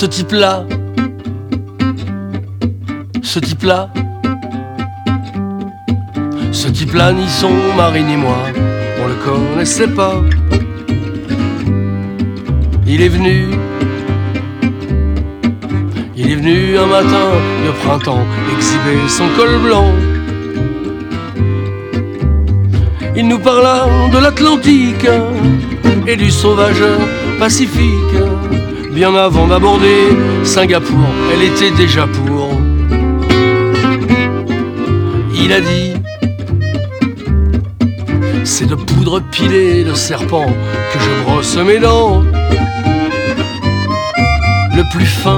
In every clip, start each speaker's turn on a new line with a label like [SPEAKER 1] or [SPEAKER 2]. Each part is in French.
[SPEAKER 1] Ce type-là, ce type-là, ce type-là, ni son mari ni moi, on le connaissait pas. Il est venu un matin de printemps exhiber son col blanc. Il nous parla de l'Atlantique et du sauvage Pacifique. Bien avant d'aborder Singapour, elle était déjà pour. Il a dit: c'est de poudre pilée de serpent que je brosse mes dents. Le plus fin,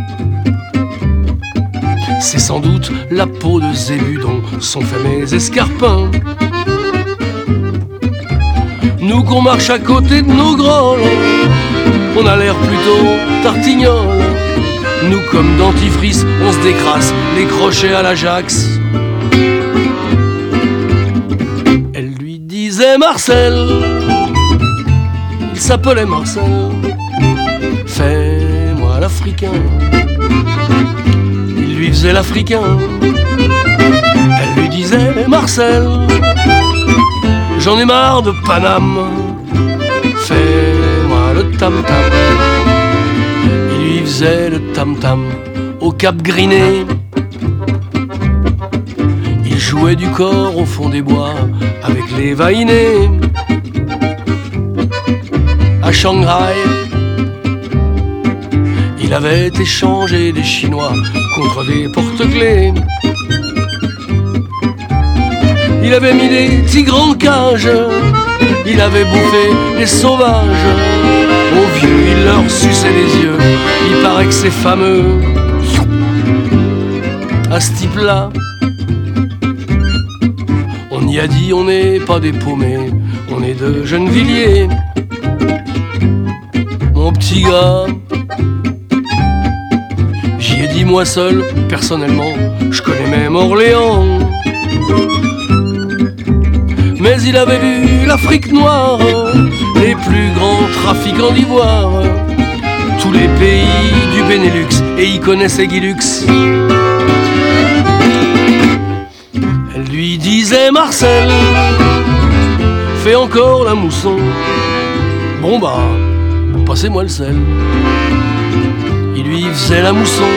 [SPEAKER 1] c'est sans doute la peau de zébu dont sont faits mes escarpins. Nous qu'on marche à côté de nos grolles, on a l'air plutôt tartignol. Nous comme dentifrice, on se décrasse les crochets à l'Ajax. Elle lui disait Marcel, il s'appelait Marcel, fais-moi l'Africain. Il lui faisait l'Africain. Elle lui disait Marcel, j'en ai marre de Paname, fais-moi le tam-tam. Il lui faisait le tam-tam au Cap Griné. Il jouait du corps au fond des bois avec les vainés. À Shanghai, il avait échangé des Chinois contre des porte-clés. Il avait mis des tigres en cage, il avait bouffé les sauvages. Aux vieux, il leur suçait les yeux, il paraît que c'est fameux. À ce type-là, on y a dit on n'est pas des paumés, on est de Gennevilliers. Mon petit gars, j'y ai dit moi seul, personnellement, je connais même Orléans. Mais il avait vu l'Afrique noire, les plus grands trafiquants d'ivoire, tous les pays du Benelux, et il connaissait Guy Lux. Elle lui disait Marcel, fais encore la mousson. Bon bah, passez-moi le sel. Il lui faisait la mousson.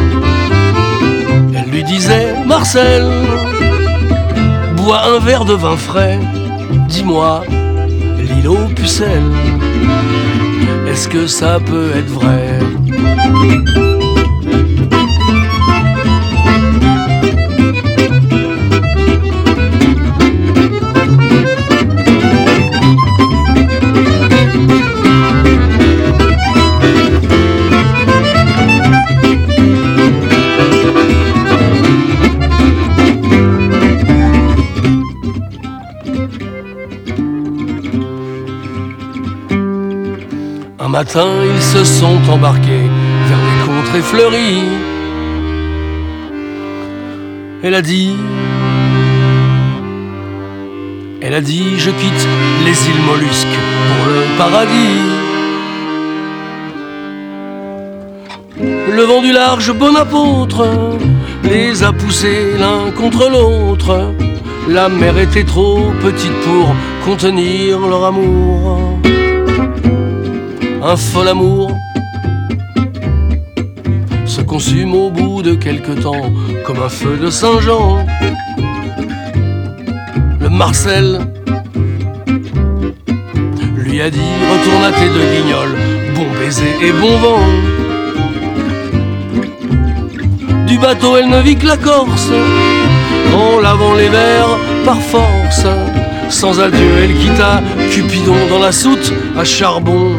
[SPEAKER 1] Elle lui disait Marcel, bois un verre de vin frais, dis-moi, l'île aux pucelles, est-ce que ça peut être vrai? Un matin, ils se sont embarqués vers des contrées fleuries. Elle a dit, je quitte les îles Mollusques pour le paradis. Le vent du large bon apôtre les a poussés l'un contre l'autre. La mer était trop petite pour contenir leur amour. Un fol amour se consume au bout de quelque temps comme un feu de Saint-Jean. Le Marcel lui a dit retourne à tes deux guignols, bon baiser et bon vent. Du bateau elle ne vit que la Corse, en lavant les verres par force. Sans adieu elle quitta Cupidon dans la soute à charbon.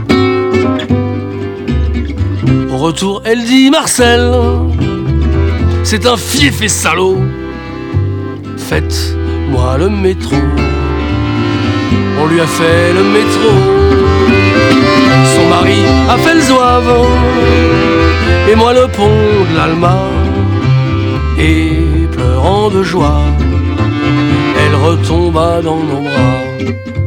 [SPEAKER 1] Au retour, elle dit Marcel, c'est un fief et salaud, faites-moi le métro. On lui a fait le métro. Son mari a fait le zouave, et moi le pont de l'Alma. Et pleurant de joie, elle retomba dans nos bras.